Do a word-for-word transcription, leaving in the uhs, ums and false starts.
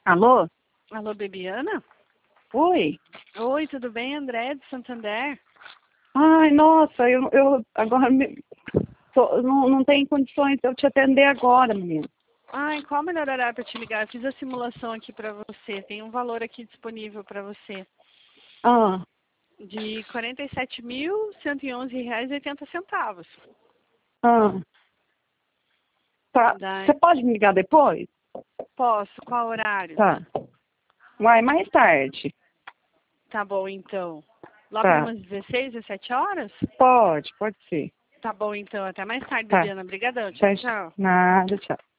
Alô? Alô, Bebiana? Oi? Oi, tudo bem? André, de Santander. Ai, nossa, eu, eu agora me, tô, não, não tenho condições de eu te atender agora, menina. Ai, qual o melhor horário para te ligar? Eu fiz a simulação aqui para você. Tem um valor aqui disponível para você. Ah, De quarenta e sete mil, cento e onze reais e oitenta centavos. ah. Tá. Da... Você pode me ligar depois? Posso? Qual horário? Tá. Vai mais tarde. Tá bom, então. Lá para Tá. umas dezesseis, dezessete horas? Pode, pode ser. Tá bom, então. Até mais tarde, Tá. Bebiana. Obrigadão. Tchau, Tá. tchau. Nada, tchau.